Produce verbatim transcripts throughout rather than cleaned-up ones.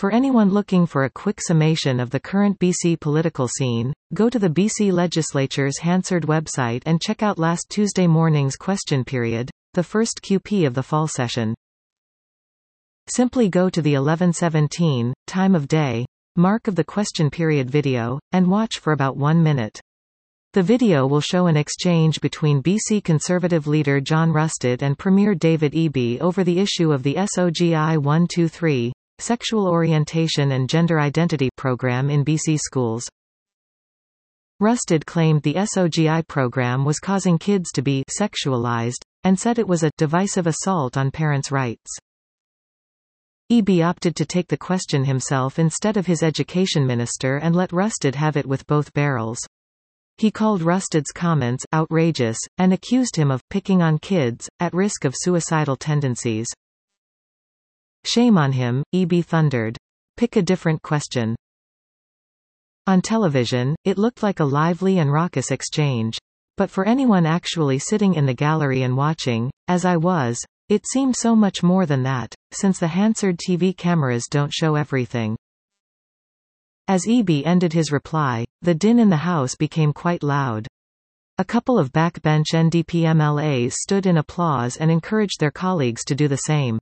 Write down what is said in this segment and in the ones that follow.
For anyone looking for a quick summation of the current B C political scene, go to the B C Legislature's Hansard website and check out last Tuesday morning's question period, the first Q P of the fall session. Simply go to the eleven seventeen, time of day, mark of the question period video, and watch for about one minute. The video will show an exchange between B C Conservative leader John Rustad and Premier David Eby over the issue of the S O G I one two three, Sexual Orientation and Gender Identity program in B C schools. Rustad claimed the S O G I program was causing kids to be sexualized, and said it was a divisive assault on parents' rights. Eby opted to take the question himself instead of his education minister and let Rustad have it with both barrels. He called Rustad's comments outrageous, and accused him of picking on kids, at risk of suicidal tendencies. Shame on him, Eby thundered. Pick a different question. On television, it looked like a lively and raucous exchange. But for anyone actually sitting in the gallery and watching, as I was, it seemed so much more than that, since the Hansard T V cameras don't show everything. As Eby ended his reply, the din in the House became quite loud. A couple of backbench N D P M L As stood in applause and encouraged their colleagues to do the same.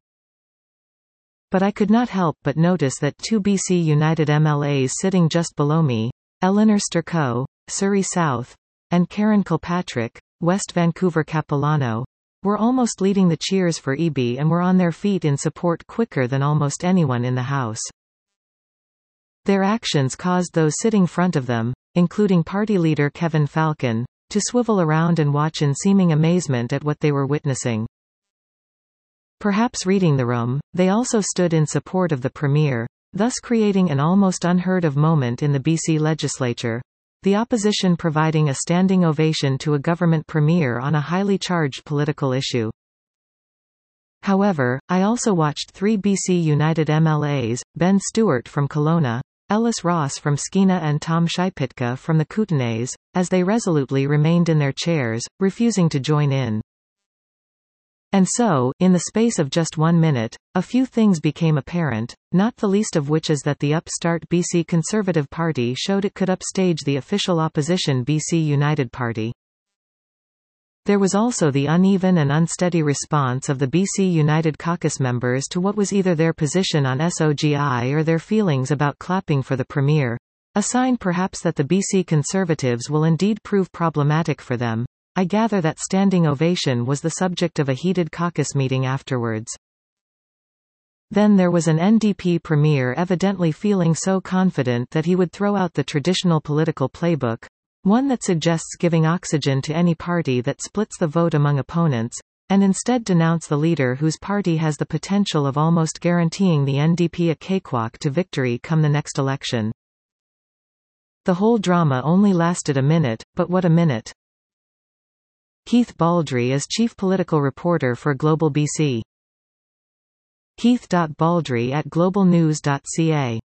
But I could not help but notice that two B C United M L As sitting just below me, Eleanor Sturcoe, Surrey South, and Karen Kilpatrick, West Vancouver Capilano, were almost leading the cheers for Eby and were on their feet in support quicker than almost anyone in the House. Their actions caused those sitting front of them, including party leader Kevin Falcon, to swivel around and watch in seeming amazement at what they were witnessing. Perhaps reading the room, they also stood in support of the Premier, thus creating an almost unheard-of moment in the B C legislature, the opposition providing a standing ovation to a government Premier on a highly charged political issue. However, I also watched three B C United M L As, Ben Stewart from Kelowna, Ellis Ross from Skeena and Tom Shipitka from the Kootenays, as they resolutely remained in their chairs, refusing to join in. And so, in the space of just one minute, a few things became apparent, not the least of which is that the upstart B C Conservative Party showed it could upstage the official opposition B C United Party. There was also the uneven and unsteady response of the B C United caucus members to what was either their position on S O G I or their feelings about clapping for the Premier, a sign perhaps that the B C Conservatives will indeed prove problematic for them. I gather that standing ovation was the subject of a heated caucus meeting afterwards. Then there was an N D P Premier evidently feeling so confident that he would throw out the traditional political playbook, one that suggests giving oxygen to any party that splits the vote among opponents, and instead denounce the leader whose party has the potential of almost guaranteeing the N D P a cakewalk to victory come the next election. The whole drama only lasted a minute, but what a minute. Keith Baldry is chief political reporter for Global B C. Keith Baldry at global news dot c a